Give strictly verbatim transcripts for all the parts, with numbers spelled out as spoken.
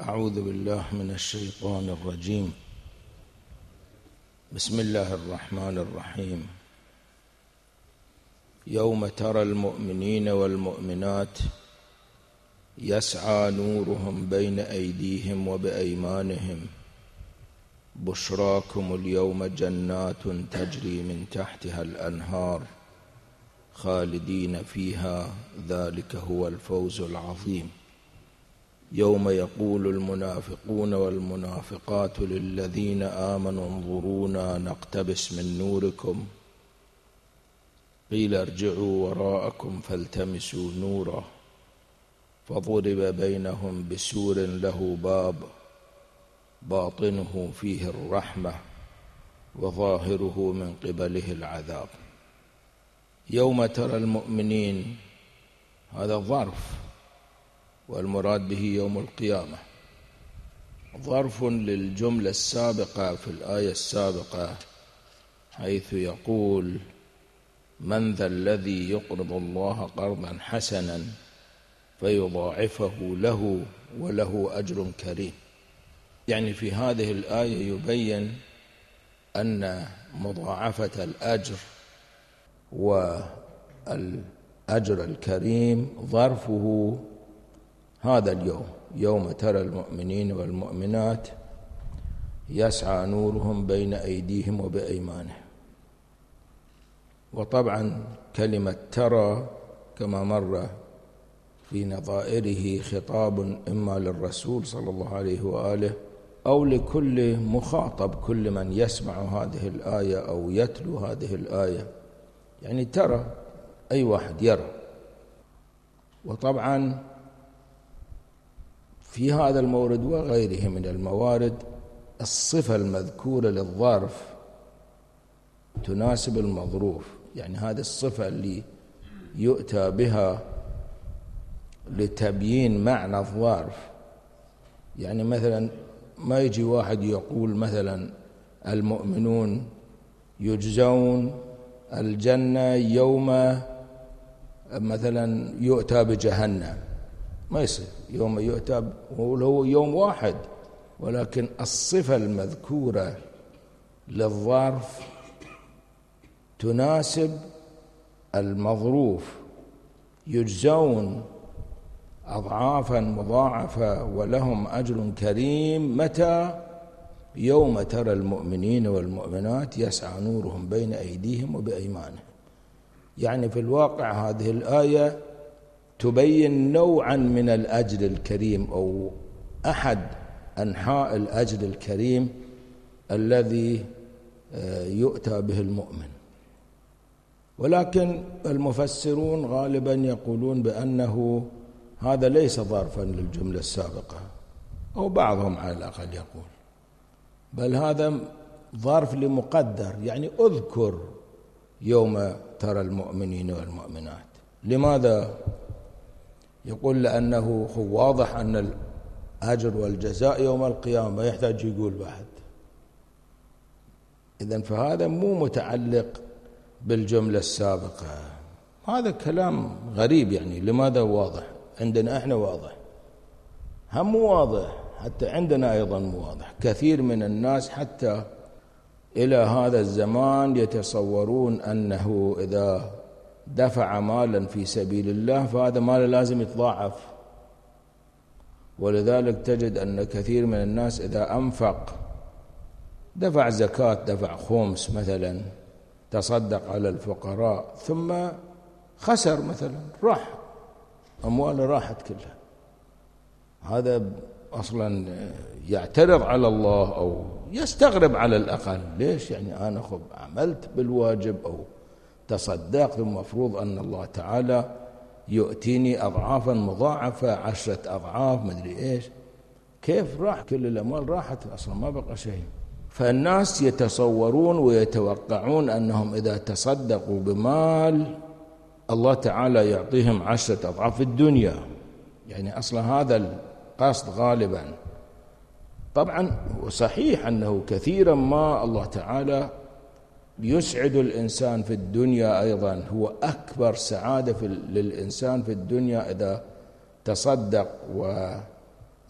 أعوذ بالله من الشيطان الرجيم. بسم الله الرحمن الرحيم. يوم ترى المؤمنين والمؤمنات يسعى نورهم بين أيديهم وبأيمانهم بشراكم اليوم جنات تجري من تحتها الأنهار خالدين فيها ذلك هو الفوز العظيم. يوم يقول المنافقون والمنافقات للذين آمنوا انظرونا نقتبس من نوركم قيل ارجعوا وراءكم فالتمسوا نورا فضرب بينهم بسور له باب باطنه فيه الرحمة وظاهره من قبله العذاب. يوم ترى المؤمنين هذا ظرف، والمراد به يوم القيامة، ظرف للجملة السابقة في الآية السابقة حيث يقول من ذا الذي يقرض الله قرضا حسنا فيضاعفه له وله أجر كريم. يعني في هذه الآية يبين أن مضاعفة الأجر والأجر الكريم ظرفه هذا اليوم، يوم ترى المؤمنين والمؤمنات يسعى نورهم بين أيديهم وبأيمانهم. وطبعا كلمة ترى كما مر في نظائره خطاب إما للرسول صلى الله عليه وآله أو لكل مخاطب، كل من يسمع هذه الآية أو يتلو هذه الآية، يعني ترى أي واحد يرى. وطبعا في هذا المورد وغيره من الموارد الصفة المذكورة للظرف تناسب المظروف، يعني هذه الصفة اللي يؤتى بها لتبيين معنى الظرف. يعني مثلا ما يجي واحد يقول مثلا المؤمنون يجزون الجنة يوم مثلا يؤتى بجهنم، ما يصير يوم يؤتى، هو يوم واحد، ولكن الصفة المذكورة للظرف تناسب المظروف. يجزون أضعافا مضاعفة ولهم أجر كريم. متى؟ يوم ترى المؤمنين والمؤمنات يسعى نورهم بين أيديهم وبأيمانهم. يعني في الواقع هذه الآية تبين نوعا من الأجر الكريم أو أحد أنحاء الأجر الكريم الذي يؤتى به المؤمن. ولكن المفسرون غالبا يقولون بأنه هذا ليس ظرفا للجملة السابقة، أو بعضهم على الأقل يقول، بل هذا ظرف لمقدر، يعني أذكر يوم ترى المؤمنين والمؤمنات. لماذا؟ يقول لأنه واضح أن الأجر والجزاء يوم القيامة، ما يحتاج يقول بعد. إذن فهذا مو متعلق بالجملة السابقة. هذا كلام غريب، يعني لماذا واضح؟ عندنا احنا واضح، هم مو واضح، حتى عندنا أيضا مو واضح. كثير من الناس حتى إلى هذا الزمان يتصورون أنه إذا دفع مالا في سبيل الله فهذا مال لازم يتضاعف، ولذلك تجد أن كثير من الناس إذا أنفق، دفع زكاة، دفع خمس مثلا، تصدق على الفقراء، ثم خسر مثلا، راح أمواله راحت كلها، هذا أصلا يعترض على الله أو يستغرب على الأقل. ليش؟ يعني أنا خب عملت بالواجب أو تصدقت، المفروض أن الله تعالى يؤتيني أضعافا مضاعفة، عشرة أضعاف، مدري إيش، كيف راح كل الأموال؟ راحت أصلا ما بقى شيء. فالناس يتصورون ويتوقعون أنهم إذا تصدقوا بمال الله تعالى يعطيهم عشرة أضعاف في الدنيا، يعني أصلا هذا القصد غالبا. طبعا صحيح أنه كثيرا ما الله تعالى يسعد الإنسان في الدنيا أيضا، هو أكبر سعادة للإنسان في الدنيا إذا تصدق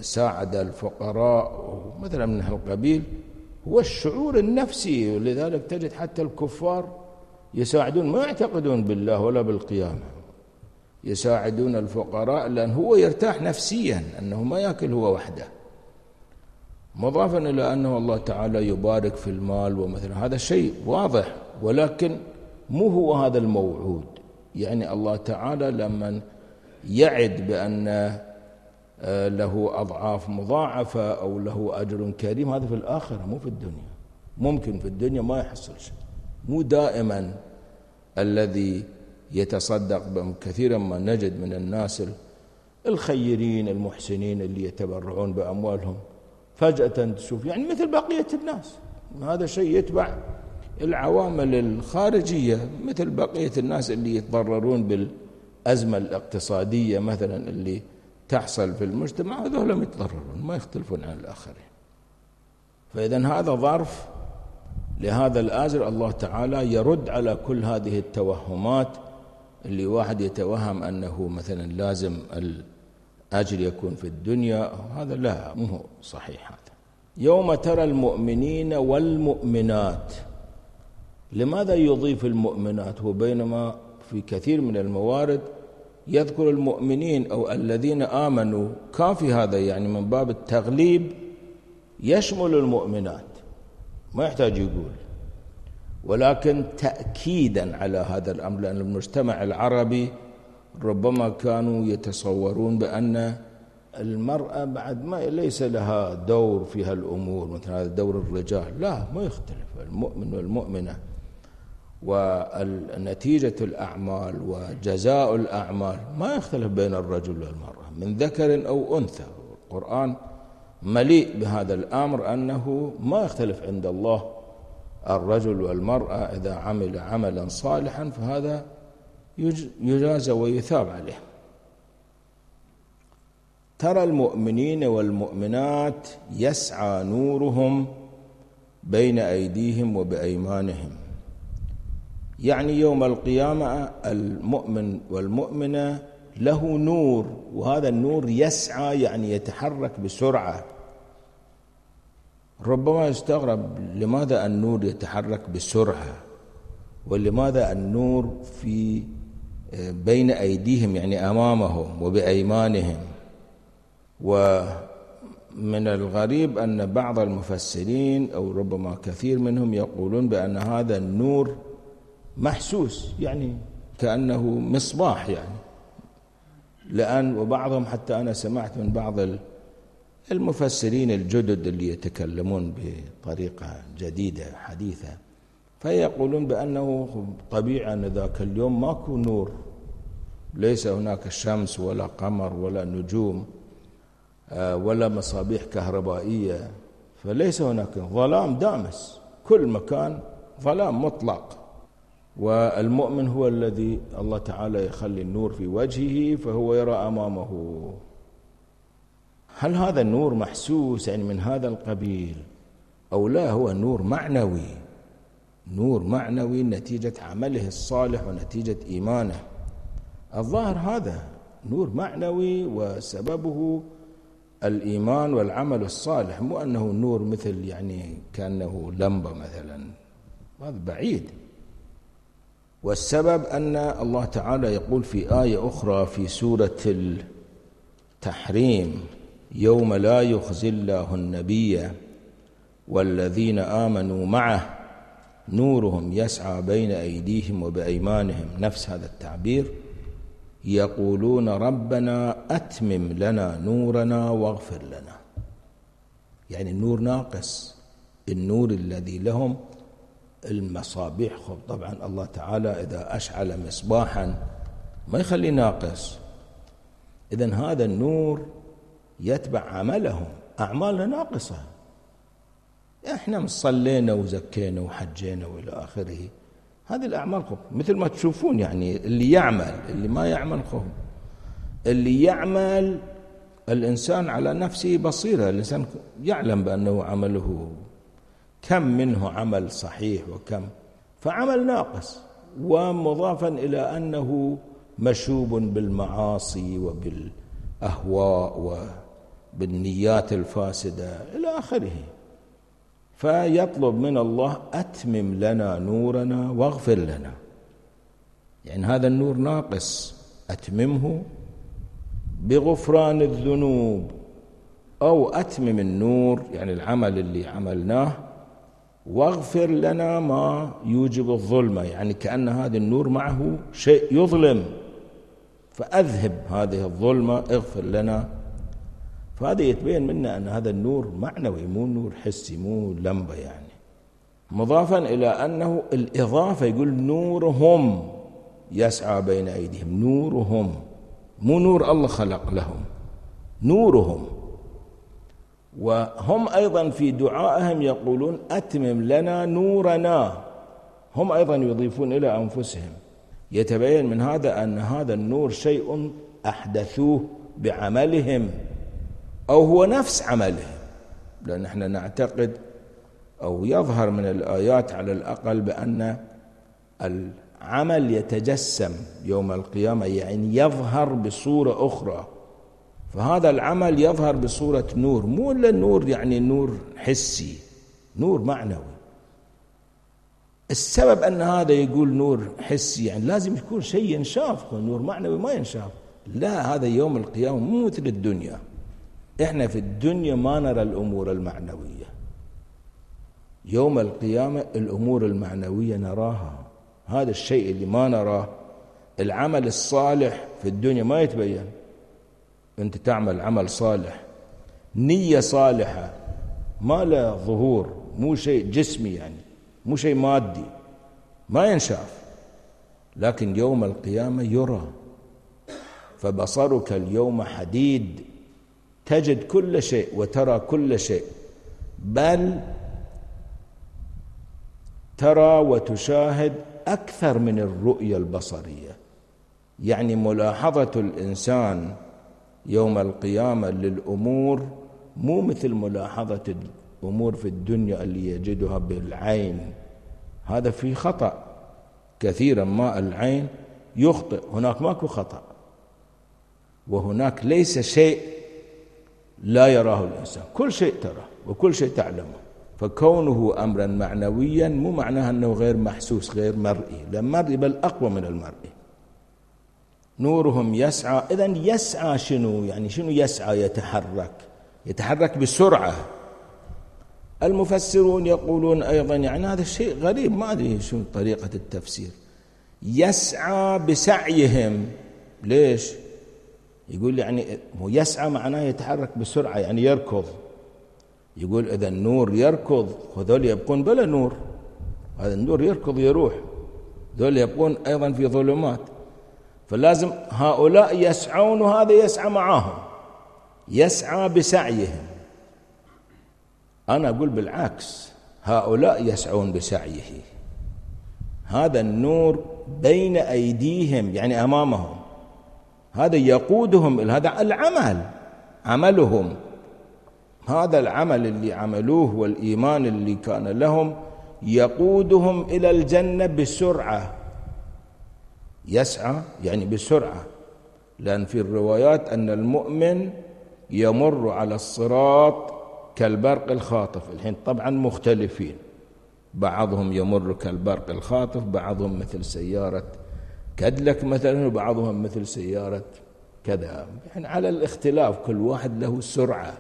ساعد الفقراء مثلا من هالقبيل، هو الشعور النفسي. ولذلك تجد حتى الكفار يساعدون، ما يعتقدون بالله ولا بالقيامة، يساعدون الفقراء لأن هو يرتاح نفسيا أنه ما يأكل هو وحده، مضافا إلى أنه الله تعالى يبارك في المال ومثلا هذا شيء واضح، ولكن مو هو هذا الموعود. يعني الله تعالى لما يعد بأن له أضعاف مضاعفة أو له أجر كريم، هذا في الآخرة مو في الدنيا. ممكن في الدنيا ما يحصل شيء، مو دائما الذي يتصدق. كثيرا ما نجد من الناس الخيرين المحسنين اللي يتبرعون بأموالهم فجأة تشوف يعني مثل بقية الناس، هذا شيء يتبع العوامل الخارجية مثل بقية الناس اللي يتضررون بالأزمة الاقتصادية مثلا اللي تحصل في المجتمع، هذول يتضررون ما يختلفون عن الآخرين. فإذا هذا ظرف لهذا الآجر. الله تعالى يرد على كل هذه التوهمات اللي واحد يتوهم أنه مثلا لازم الأجر يكون في الدنيا، هذا لا، مو صحيح هذا. يوم ترى المؤمنين والمؤمنات، لماذا يضيف المؤمنات وبينما في كثير من الموارد يذكر المؤمنين أو الذين آمنوا؟ كافي هذا، يعني من باب التغليب يشمل المؤمنات، ما يحتاج يقول، ولكن تأكيدا على هذا الأمر، لأن المجتمع العربي ربما كانوا يتصورون بأن المرأة بعد ما ليس لها دور في هالأمور مثل هذا دور الرجال. لا، ما يختلف، المؤمن والمؤمنة ونتيجة الأعمال وجزاء الأعمال ما يختلف بين الرجل والمرأة من ذكر أو أنثى. القرآن مليء بهذا الأمر أنه ما يختلف عند الله الرجل والمرأة، إذا عمل عملا صالحا فهذا يجازى ويثاب عليه. ترى المؤمنين والمؤمنات يسعى نورهم بين أيديهم وبأيمانهم، يعني يوم القيامة المؤمن والمؤمنة له نور، وهذا النور يسعى يعني يتحرك بسرعة. ربما يستغرب لماذا النور يتحرك بسرعة، ولماذا النور في بين أيديهم يعني أمامهم وبأيمانهم. ومن الغريب أن بعض المفسرين أو ربما كثير منهم يقولون بأن هذا النور محسوس، يعني كأنه مصباح، يعني لأن وبعضهم حتى أنا سمعت من بعض المفسرين الجدد اللي يتكلمون بطريقة جديدة حديثة، فيقولون بأنه طبيعي أن ذاك اليوم ماكو نور، ليس هناك شمس ولا قمر ولا نجوم ولا مصابيح كهربائية، فليس هناك ظلام دامس، كل مكان ظلام مطلق. والمؤمن هو الذي الله تعالى يخلي النور في وجهه فهو يرى أمامه. هل هذا النور محسوس يعني من هذا القبيل أو لا؟ هو نور معنوي، نور معنوي نتيجة عمله الصالح ونتيجة إيمانه. الظاهر هذا نور معنوي وسببه الإيمان والعمل الصالح، مو أنه نور مثل يعني كأنه لمبة مثلا، هذا بعيد. والسبب أن الله تعالى يقول في آية أخرى في سورة التحريم: يوم لا يخزي الله النبي والذين آمنوا معه نورهم يسعى بين أيديهم وبأيمانهم، نفس هذا التعبير، يقولون ربنا أتمم لنا نورنا واغفر لنا. يعني النور ناقص، النور الذي لهم المصابيح. خب طبعا الله تعالى إذا أشعل مصباحا ما يخلي ناقص، إذن هذا النور يتبع عملهم، أعمالنا ناقصة، إحنا صلينا وزكينا وحجينا وإلى آخره، هذه الأعمال خب مثل ما تشوفون، يعني اللي يعمل اللي ما يعمل خب. اللي يعمل الإنسان على نفسه بصيرة، الإنسان يعلم بأنه عمله كم منه عمل صحيح وكم، فعمل ناقص، ومضافا إلى أنه مشوب بالمعاصي وبالأهواء بالنيات الفاسدة إلى آخره. فيطلب من الله أتمم لنا نورنا واغفر لنا، يعني هذا النور ناقص، أتممه بغفران الذنوب، أو أتمم النور يعني العمل اللي عملناه، واغفر لنا ما يوجب الظلمة، يعني كأن هذا النور معه شيء يظلم، فأذهب هذه الظلمة، اغفر لنا. فهذا يتبين منا أن هذا النور معنوي، مو نور حسي، مو لمبة يعني. مضافا إلى أنه الإضافة يقول نورهم يسعى بين أيديهم، نورهم، مو نور الله خلق لهم، نورهم. وهم أيضا في دعائهم يقولون أتمم لنا نورنا، هم أيضا يضيفون إلى أنفسهم. يتبين من هذا أن هذا النور شيء أحدثوه بعملهم، أو هو نفس عملهم، لأن احنا نعتقد أو يظهر من الآيات على الأقل بأن العمل يتجسم يوم القيامة، يعني يظهر بصورة أخرى. فهذا العمل يظهر بصورة نور، مو إلا النور يعني نور حسي، نور معنوي. السبب أن هذا يقول نور حسي يعني لازم يكون شيء ينشاف، نور معنوي ما ينشاف. لا، هذا يوم القيامة مو مثل الدنيا. إحنا في الدنيا ما نرى الأمور المعنوية، يوم القيامة الأمور المعنوية نراها. هذا الشيء اللي ما نراه، العمل الصالح في الدنيا ما يتبين. أنت تعمل عمل صالح، نية صالحة، ما له ظهور، مو شيء جسمي يعني، مو شيء مادي، ما ينشاف. لكن يوم القيامة يرى. فبصرك اليوم حديد، تجد كل شيء وترى كل شيء، بل ترى وتشاهد أكثر من الرؤية البصرية. يعني ملاحظة الإنسان يوم القيامة للأمور مو مثل ملاحظة الأمور في الدنيا اللي يجدها بالعين، هذا في خطأ. كثيرا ما العين يخطئ، هناك ماكو خطأ، وهناك ليس شيء لا يراه الإنسان، كل شيء تراه وكل شيء تعلمه. فكونه أمرا معنويا مو معناها أنه غير محسوس غير مرئي، لا، مرئي بل أقوى من المرئي. نورهم يسعى، إذن يسعى شنو يعني؟ شنو يسعى؟ يتحرك، يتحرك بسرعة. المفسرون يقولون أيضا يعني هذا الشيء غريب، ما أدري شو طريقة التفسير، يسعى بسعيهم. ليش؟ يقول يعني هو يسعى معناه يتحرك بسرعة، يعني يركض. يقول إذا النور يركض، هذول يبقون بلا نور، هذا النور يركض يروح، هذول يبقون أيضا في ظلمات. فلازم هؤلاء يسعون وهذا يسعى معهم، يسعى بسعيهم. أنا أقول بالعكس، هؤلاء يسعون بسعيه، هذا النور بين أيديهم يعني أمامهم، هذا يقودهم إلى هذا العمل، عملهم، هذا العمل اللي عملوه والإيمان اللي كان لهم يقودهم إلى الجنة بسرعة. يسعى يعني بسرعة، لأن في الروايات أن المؤمن يمر على الصراط كالبرق الخاطف. الحين طبعا مختلفين، بعضهم يمر كالبرق الخاطف، بعضهم مثل سيارة كادلك مثلا، وبعضهم مثل سيارة كذا، يعني على الاختلاف، كل واحد له سرعة.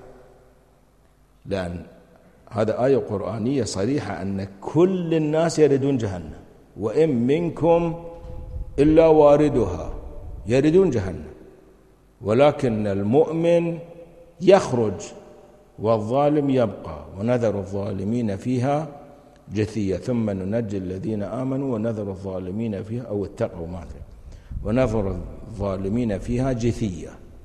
لأن هذا آية قرآنية صريحة أن كل الناس يردون جهنم، وإن منكم إلا واردها، يردون جهنم، ولكن المؤمن يخرج والظالم يبقى، ونذر الظالمين فيها جثية، ثم ننجي الذين آمنوا ونذر الظالمين فيها أو اتقوا ما أدري ونذر الظالمين فيها جثية.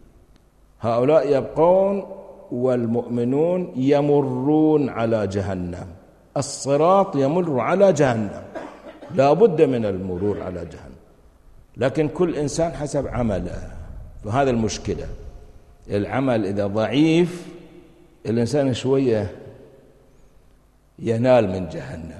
هؤلاء يبقون والمؤمنون يمرون على جهنم، الصراط يمر على جهنم، لا بد من المرور على جهنم، لكن كل إنسان حسب عمله. فهذا المشكلة، العمل إذا ضعيف الإنسان شوية ينال من جهنم.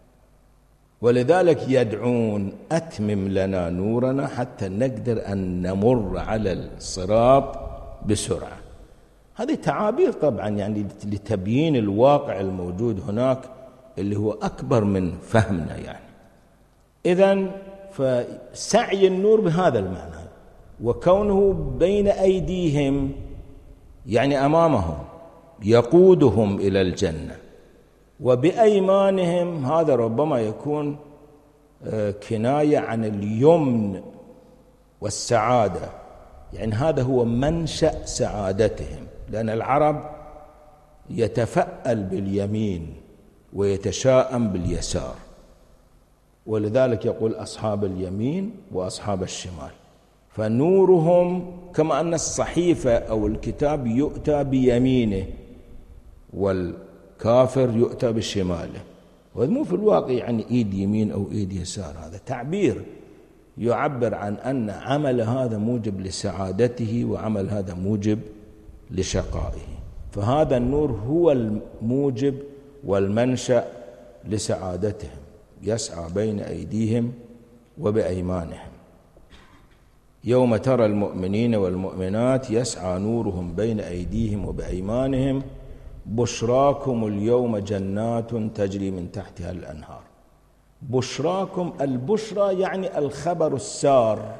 ولذلك يدعون أتمم لنا نورنا حتى نقدر أن نمر على الصراط بسرعة. هذه تعابير طبعا يعني لتبيين الواقع الموجود هناك اللي هو أكبر من فهمنا يعني. إذن فسعي النور بهذا المعنى، وكونه بين أيديهم يعني أمامهم يقودهم إلى الجنة، وبأيمانهم هذا ربما يكون كناية عن اليمن والسعادة، يعني هذا هو منشأ سعادتهم، لأن العرب يتفأل باليمين ويتشاءم باليسار، ولذلك يقول أصحاب اليمين وأصحاب الشمال. فنورهم كما أن الصحيفة أو الكتاب يؤتى بيمينه والكافر يؤتى بشماله، وهذا مو في الواقع يعني إيد يمين أو إيد يسار، هذا تعبير يعبر عن أن عمل هذا موجب لسعادته وعمل هذا موجب لشقائه. فهذا النور هو الموجب والمنشأ لسعادتهم، يسعى بين أيديهم وبأيمانهم. يوم ترى المؤمنين والمؤمنات يسعى نورهم بين أيديهم وبأيمانهم بشراكم اليوم جنات تجري من تحتها الأنهار. بشراكم، البشرى يعني الخبر السار،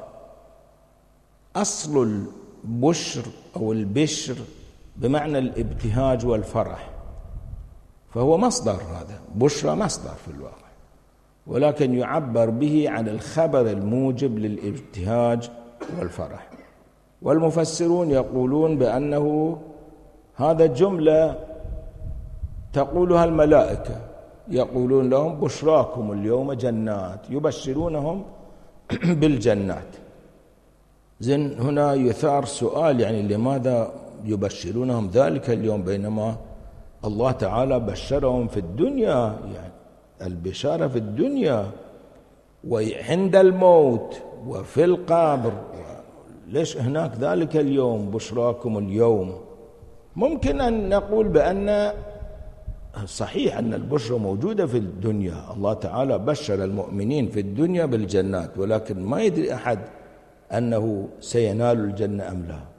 أصل البشر أو البشر بمعنى الابتهاج والفرح، فهو مصدر، هذا بشرى مصدر في الواقع، ولكن يعبر به عن الخبر الموجب للابتهاج والفرح. والمفسرون يقولون بأنه هذا جملة تقولها الملائكة، يقولون لهم بشراكم اليوم جنات، يبشرونهم بالجنات. زين هنا يثار سؤال، يعني لماذا يبشرونهم ذلك اليوم بينما الله تعالى بشرهم في الدنيا؟ يعني البشارة في الدنيا وعند الموت وفي القبر، ليش هناك ذلك اليوم بشراكم اليوم؟ ممكن أن نقول بأن صحيح أن البشرى موجودة في الدنيا، الله تعالى بشر المؤمنين في الدنيا بالجنات، ولكن ما يدري أحد أنه سينال الجنة أم لا.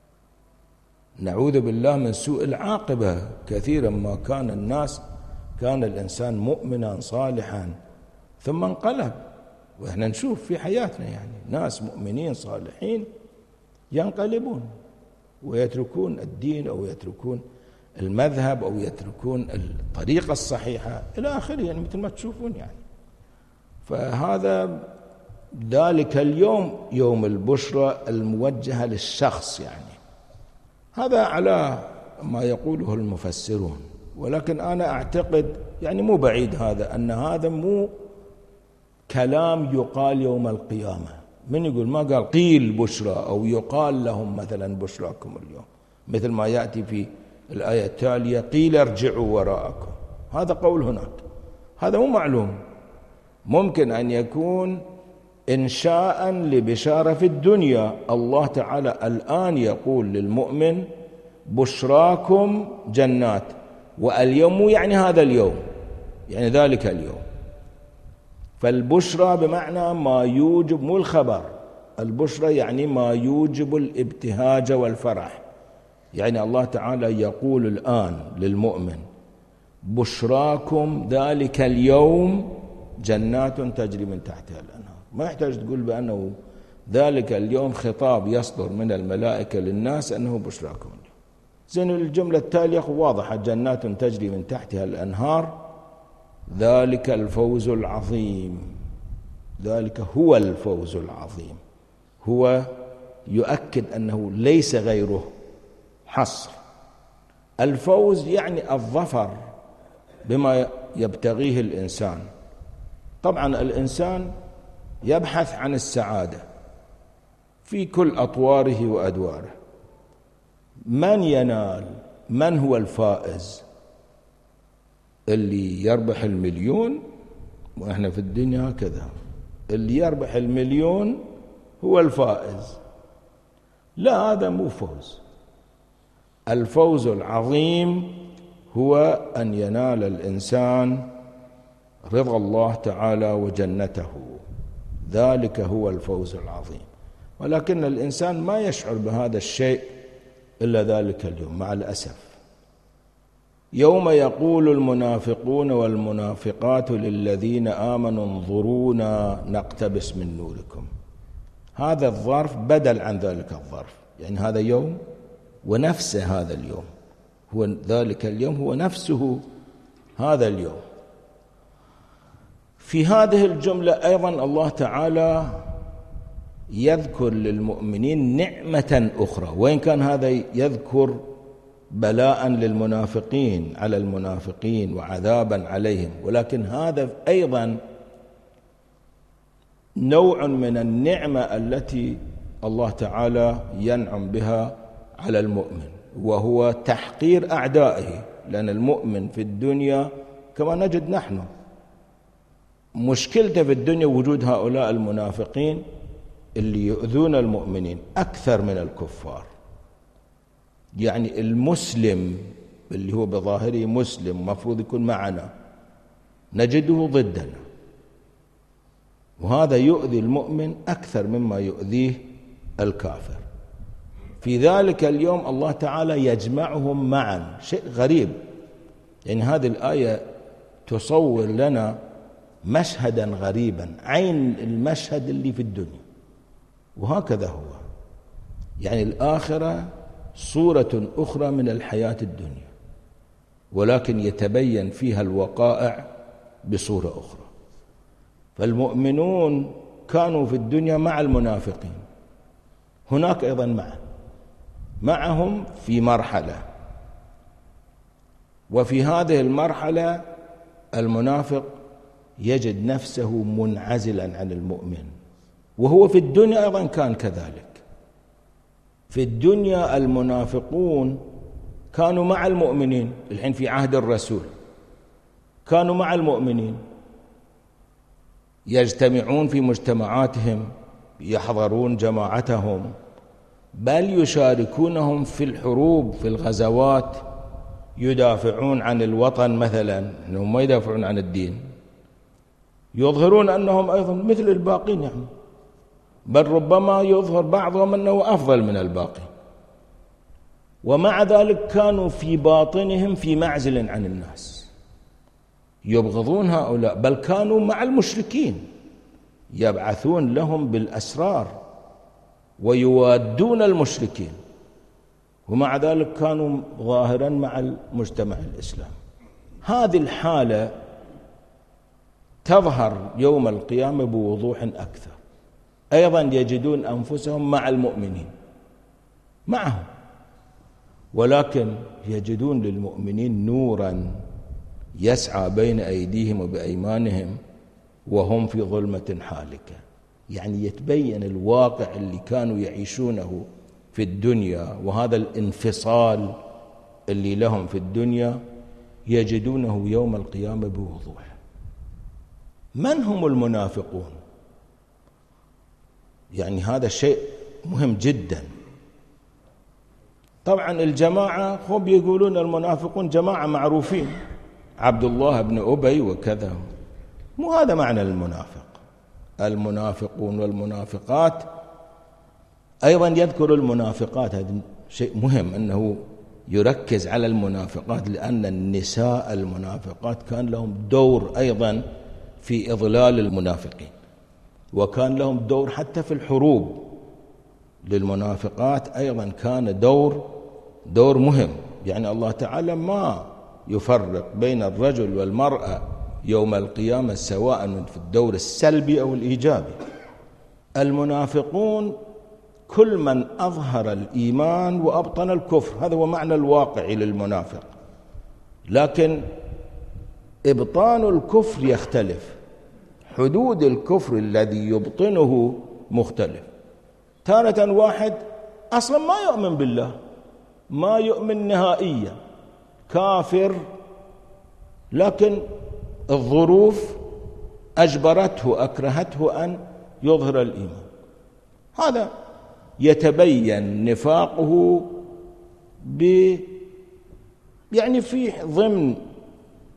نعوذ بالله من سوء العاقبة. كثيرا ما كان الناس كان الإنسان مؤمنا صالحا ثم انقلب، وإحنا نشوف في حياتنا يعني ناس مؤمنين صالحين ينقلبون ويتركون الدين أو يتركون المذهب أو يتركون الطريقة الصحيحة إلى آخره، يعني مثل ما تشوفون يعني. فهذا ذلك اليوم يوم البشرى الموجهة للشخص، يعني هذا على ما يقوله المفسرون، ولكن أنا أعتقد يعني مو بعيد هذا أن هذا مو كلام يقال يوم القيامة. من يقول؟ ما قال قيل بشرى أو يقال لهم مثلا بشراكم اليوم، مثل ما يأتي في الآية التالية قيل ارجعوا وراءكم، هذا قول هناك، هذا مو معلوم. ممكن أن يكون إنشاء لبشارة في الدنيا، الله تعالى الآن يقول للمؤمن بشراكم جنات، واليوم يعني هذا اليوم، يعني ذلك اليوم. فالبشرى بمعنى ما يوجب، مو الخبر، البشرى يعني ما يوجب الابتهاج والفرح، يعني الله تعالى يقول الآن للمؤمن بشراكم ذلك اليوم جنات تجري من تحتها الأنهار. ما يحتاج تقول بأنه ذلك اليوم خطاب يصدر من الملائكة للناس أنه بشراكم اليوم. زين الجملة التالية واضحة، جنات تجري من تحتها الأنهار ذلك الفوز العظيم. ذلك هو الفوز العظيم، هو يؤكد أنه ليس غيره حصر. الفوز يعني الظفر بما يبتغيه الإنسان. طبعا الإنسان يبحث عن السعادة في كل أطواره وأدواره. من ينال؟ من هو الفائز؟ اللي يربح المليون، وإحنا في الدنيا هكذا، اللي يربح المليون هو الفائز. لا، هذا مو فوز. الفوز العظيم هو أن ينال الإنسان رضا الله تعالى وجنته، ذلك هو الفوز العظيم. ولكن الإنسان ما يشعر بهذا الشيء إلا ذلك اليوم مع الأسف. يوم يقول المنافقون والمنافقات للذين آمنوا انظرونا نقتبس من نوركم. هذا الظرف بدل عن ذلك الظرف، يعني هذا يوم ونفسه هذا اليوم، هو ذلك اليوم هو نفسه هذا اليوم. في هذه الجملة أيضا الله تعالى يذكر للمؤمنين نعمة أخرى، وإن كان هذا يذكر بلاء للمنافقين على المنافقين وعذابا عليهم، ولكن هذا أيضا نوع من النعمة التي الله تعالى ينعم بها على المؤمن، وهو تحقير أعدائه. لأن المؤمن في الدنيا كما نجد نحن مشكلته في الدنيا وجود هؤلاء المنافقين اللي يؤذون المؤمنين أكثر من الكفار. يعني المسلم اللي هو بظاهره مسلم مفروض يكون معنا، نجده ضدنا، وهذا يؤذي المؤمن أكثر مما يؤذيه الكافر. في ذلك اليوم الله تعالى يجمعهم معا، شيء غريب. يعني هذه الآية تصور لنا مشهدا غريبا عين المشهد اللي في الدنيا، وهكذا هو. يعني الآخرة صورة أخرى من الحياة الدنيا، ولكن يتبين فيها الوقائع بصورة أخرى. فالمؤمنون كانوا في الدنيا مع المنافقين، هناك أيضا مع معهم في مرحلة، وفي هذه المرحلة المنافق يجد نفسه منعزلا عن المؤمن، وهو في الدنيا أيضا كان كذلك. في الدنيا المنافقون كانوا مع المؤمنين، الحين في عهد الرسول كانوا مع المؤمنين، يجتمعون في مجتمعاتهم، يحضرون جماعتهم، بل يشاركونهم في الحروب، في الغزوات، يدافعون عن الوطن مثلا، انهم ما يدافعون عن الدين، يظهرون انهم ايضا مثل الباقين يعني، بل ربما يظهر بعضهم انه افضل من الباقي، ومع ذلك كانوا في باطنهم في معزل عن الناس، يبغضون هؤلاء، بل كانوا مع المشركين يبعثون لهم بالأسرار ويوادون المشركين، ومع ذلك كانوا ظاهرا مع المجتمع الإسلامي. هذه الحالة تظهر يوم القيامة بوضوح أكثر. أيضا يجدون أنفسهم مع المؤمنين معهم، ولكن يجدون للمؤمنين نورا يسعى بين أيديهم وبأيمانهم وهم في ظلمة حالكة. يعني يتبين الواقع اللي كانوا يعيشونه في الدنيا، وهذا الانفصال اللي لهم في الدنيا يجدونه يوم القيامة بوضوح. من هم المنافقون؟ يعني هذا شيء مهم جدا. طبعا الجماعة هم يقولون المنافقون جماعة معروفين، عبد الله بن أبي وكذا، مو هذا معنى المنافق. المنافقون والمنافقات أيضا يذكر المنافقات، هذا شيء مهم أنه يركز على المنافقات، لأن النساء المنافقات كان لهم دور أيضا في إضلال المنافقين، وكان لهم دور حتى في الحروب. للمنافقات أيضا كان دور دور مهم. يعني الله تعالى ما يفرق بين الرجل والمرأة يوم القيامة سواء في الدور السلبي أو الإيجابي. المنافقون كل من أظهر الإيمان وأبطن الكفر، هذا هو معنى الواقعي للمنافق. لكن إبطان الكفر يختلف، حدود الكفر الذي يبطنه مختلف. تارة واحد أصلا ما يؤمن بالله، ما يؤمن نهائيا، كافر، لكن الظروف أجبرته أكرهته أن يظهر الإيمان، هذا يتبين نفاقه ب يعني في ضمن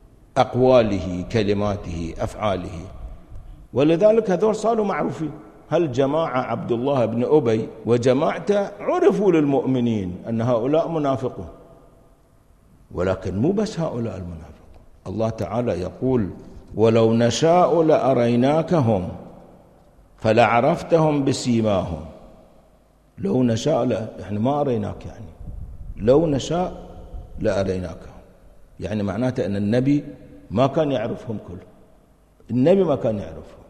أقواله، كلماته، أفعاله، ولذلك هذول صاروا معروفين. هالجماعة عبد الله بن أبي وجماعته عرفوا للمؤمنين أن هؤلاء منافقون، ولكن مو بس هؤلاء المنافقون. الله تعالى يقول: ولو نشاء لأريناكهم فلعرفتهم بسيماهم. لو نشاء لا احنا ما أريناك، يعني لو نشاء لأريناكهم، يعني معناته أن النبي ما كان يعرفهم كلهم، النبي ما كان يعرفهم.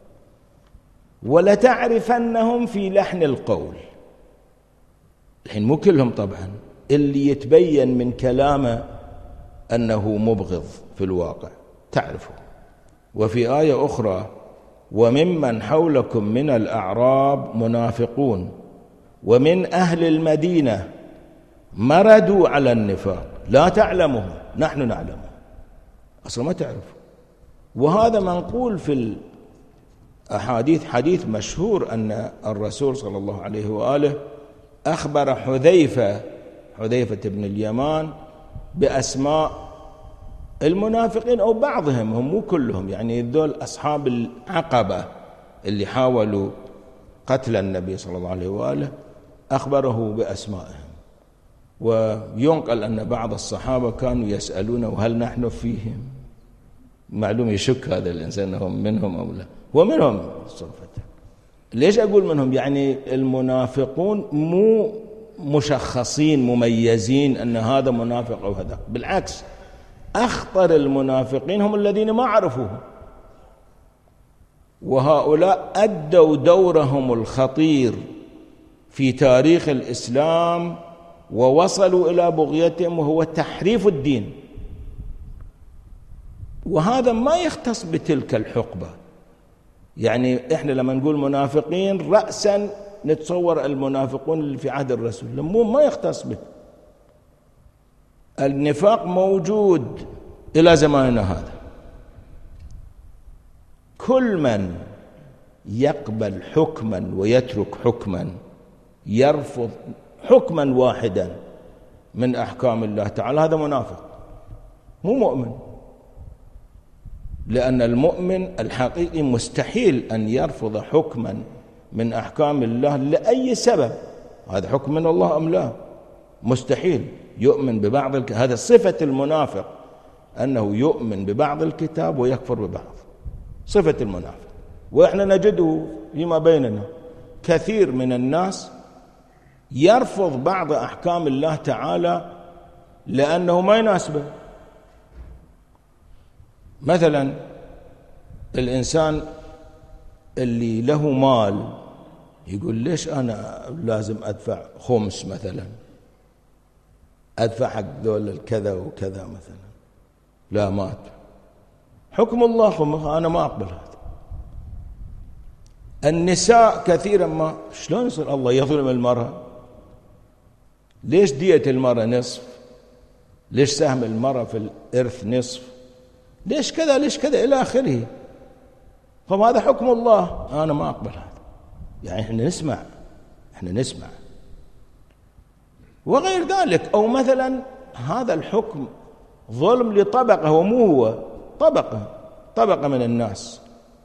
ولتعرفنهم في لحن القول. الحين مو كلهم طبعا، اللي يتبين من كلامه أنه مبغض في الواقع تعرفه. وفي آية أخرى: وممن حولكم من الأعراب منافقون ومن أهل المدينة مردوا على النفاق لا تعلمهم نحن نعلمهم. أصلا ما تعرفه. وهذا منقول في الأحاديث، حديث مشهور أن الرسول صلى الله عليه وآله أخبر حذيفة حذيفة بن اليمان بأسماء المنافقين أو بعضهم، هم مو كلهم، يعني ذول أصحاب العقبة اللي حاولوا قتل النبي صلى الله عليه وآله أخبره بأسمائهم. وينقل أن بعض الصحابة كانوا يسألونه: هل نحن فيهم؟ معلوم يشك هذا الإنسان هم منهم أو لا. ومنهم صرفته. ليش أقول منهم؟ يعني المنافقون مو مشخصين مميزين أن هذا منافق أو هذا، بالعكس أخطر المنافقين هم الذين ما عرفوه، وهؤلاء أدوا دورهم الخطير في تاريخ الإسلام ووصلوا إلى بغيتهم، وهو تحريف الدين. وهذا ما يختص بتلك الحقبة. يعني إحنا لما نقول منافقين رأسا نتصور المنافقون اللي في عهد الرسول، مو ما يختص به. النفاق موجود إلى زماننا هذا. كل من يقبل حكما ويترك حكما، يرفض حكما واحدا من أحكام الله تعالى، هذا منافق مو مؤمن. لأن المؤمن الحقيقي مستحيل أن يرفض حكما من أحكام الله لأي سبب، هذا حكم من الله أم لا، مستحيل. يؤمن ببعض الك... هذا صفة المنافق، أنه يؤمن ببعض الكتاب ويكفر ببعض، صفة المنافق. وإحنا نجده فيما بيننا كثير من الناس يرفض بعض أحكام الله تعالى لأنه ما يناسبه. مثلا الإنسان اللي له مال يقول: ليش أنا لازم أدفع خمس مثلا، أدفع حق ذول الكذا وكذا مثلا؟ لا، ما أدفع، حكم الله خمس، أنا ما أقبل هذا. النساء كثيرا ما، شلون يصير الله يظلم المرأة؟ ليش دية المرأة نصف؟ ليش سهم المرأة في الإرث نصف؟ ليش كذا ليش كذا إلى آخره. فهذا حكم الله، أنا ما أقبل هذا. يعني إحنا نسمع إحنا نسمع وغير ذلك. أو مثلا هذا الحكم ظلم لطبقة، هو مو هو طبقة طبقة من الناس،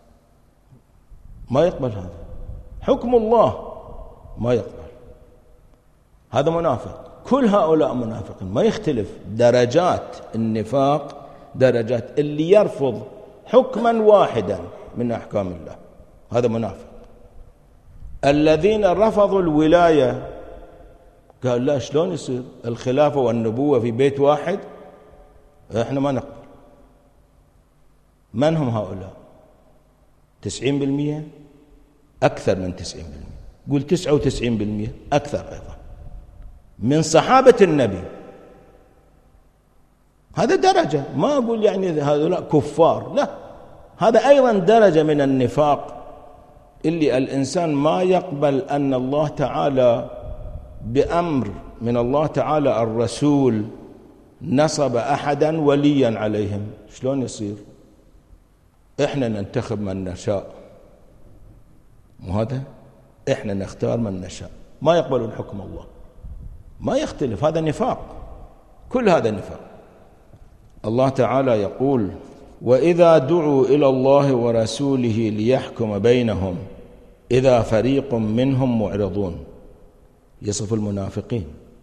ما يقبل هذا حكم الله، ما يقبل. هذا منافق. كل هؤلاء منافقين، ما يختلف درجات النفاق، درجات. اللي يرفض حكما واحدا من أحكام الله هذا منافق. الذين رفضوا الولاية قال: لا، شلون يصير الخلافة والنبوة في بيت واحد؟ احنا ما نقبل. من هم هؤلاء؟ تسعين بالمئة، أكثر من تسعين بالمئة، قول تسعة وتسعين بالمئة، أكثر أيضا من صحابة النبي. هذا درجة، ما أقول يعني هؤلاء كفار، لا، هذا أيضا درجة من النفاق، اللي الإنسان ما يقبل أن الله تعالى بأمر من الله تعالى الرسول نصب أحدا وليا عليهم. شلون يصير؟ إحنا ننتخب من نشاء، مو هذا؟ إحنا نختار من نشاء، ما يقبلون حكم الله، ما يختلف. هذا نفاق، كل هذا نفاق. الله تعالى يقول: وإذا دعوا إلى الله ورسوله ليحكم بينهم إذا فريق منهم معرضون، يصف المنافقين،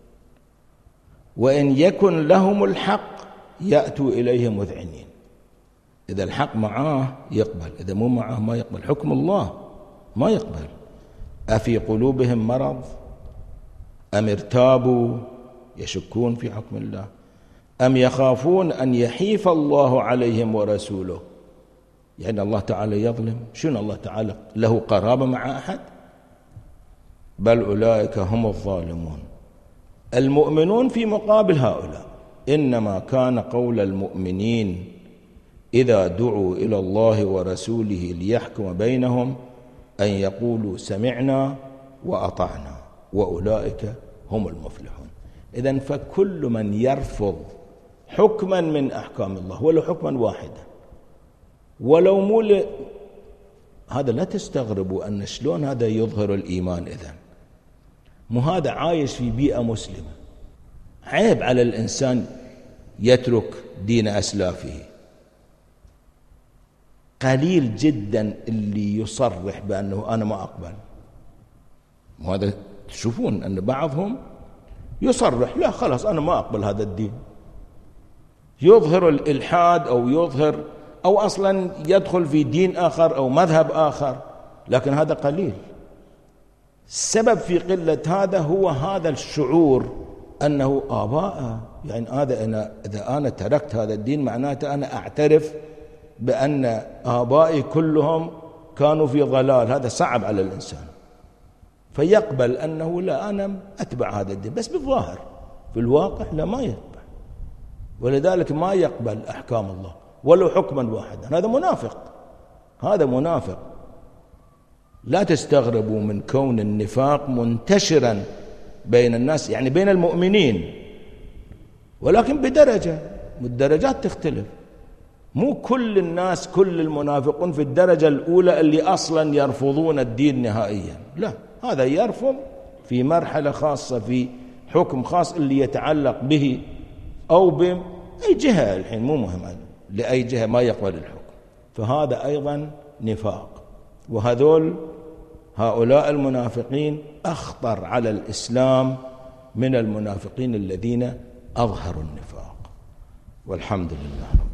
وإن يكن لهم الحق يأتوا إليه مذعنين. إذا الحق معاه يقبل، إذا مو معاه ما يقبل. حكم الله ما يقبل. أفي قلوبهم مرض أم ارتابوا، يشكون في حكم الله، أم يخافون أن يحيف الله عليهم ورسوله، يعني الله تعالى يظلم. شنو الله تعالى له قرابة مع أحد؟ بل أولئك هم الظالمون. المؤمنون في مقابل هؤلاء. إنما كان قول المؤمنين إذا دعوا إلى الله ورسوله ليحكم بينهم أن يقولوا سمعنا وأطعنا وأولئك هم المفلحون. إذن فكل من يرفض حكما من أحكام الله ولو حكما واحدا، ولو مو ل... هذا لا تستغربوا أن شلون هذا يظهر الإيمان. إذن مو هذا عايش في بيئة مسلمة. عيب على الإنسان يترك دين أسلافه. قليل جدا اللي يصرح بأنه أنا ما أقبل. وهذا تشوفون أن بعضهم يصرح لا خلاص أنا ما أقبل هذا الدين، يظهر الإلحاد أو يظهر أو أصلا يدخل في دين آخر أو مذهب آخر، لكن هذا قليل. السبب في قلة هذا هو هذا الشعور أنه آباء، يعني هذا أنا إذا أنا تركت هذا الدين معناته أنا أعترف بأن آبائي كلهم كانوا في ضلال. هذا صعب على الإنسان، فيقبل أنه لا أنا أتبع هذا الدين، بس بالظاهر في الواقع لا ما يتبع، ولذلك ما يقبل أحكام الله ولو حكما واحدا. هذا منافق، هذا منافق. لا تستغربوا من كون النفاق منتشرا بين الناس، يعني بين المؤمنين، ولكن بدرجة، والدرجات تختلف. مو كل الناس كل المنافقون في الدرجة الأولى اللي أصلا يرفضون الدين نهائيا، لا، هذا يرفض في مرحلة خاصة في حكم خاص اللي يتعلق به أو بأي جهة، الحين مو مهم لأي جهة ما يقبل الحكم، فهذا أيضا نفاق. وهذول هؤلاء المنافقين أخطر على الإسلام من المنافقين الذين أظهروا النفاق. والحمد لله رب